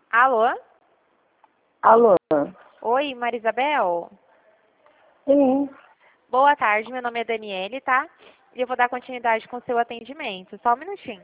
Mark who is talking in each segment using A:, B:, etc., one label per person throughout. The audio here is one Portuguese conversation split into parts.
A: Alô?
B: Alô?
A: Oi, Marisabel?
B: Sim.
A: Boa tarde, meu nome é Daniele, tá? E eu vou dar continuidade com o seu atendimento. Só um minutinho.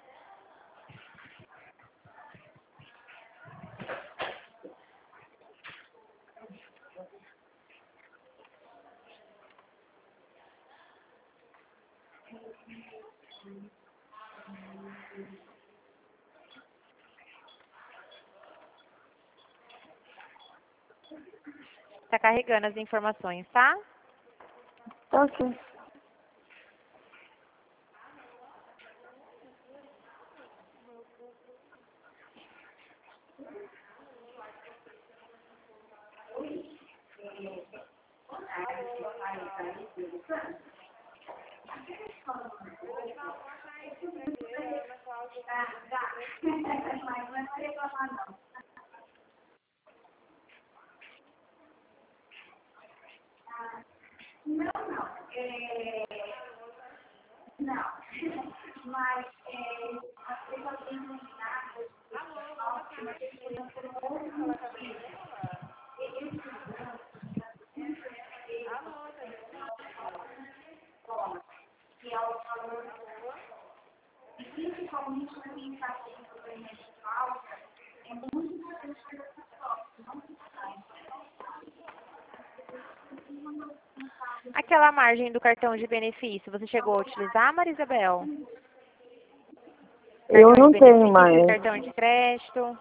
A: Tá carregando as informações, tá?
B: Ok.
A: Aquela margem do cartão de benefício, você chegou a utilizar, Marisabel?
B: Eu
A: Cartão
B: não
A: de
B: tenho
A: benefício,
B: mais.
A: cartão de crédito.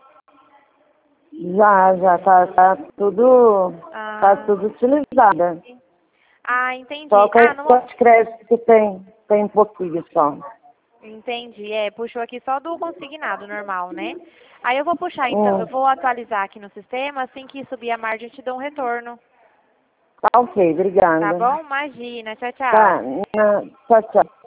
B: Já tá tudo. Tá
A: Ah,
B: tudo utilizada. Só
A: entendi.
B: o cartão de crédito que tem pouquinho só.
A: Entendi. Puxou aqui só do consignado normal, né? Aí eu vou puxar, então, eu
B: Hum.
A: vou atualizar aqui no sistema, assim que subir a margem eu te dou um retorno.
B: Tá ok,
A: Tá
B: obrigada.
A: bom? Imagina. Tchau,
B: Tá,
A: tchau.
B: tchau, tchau.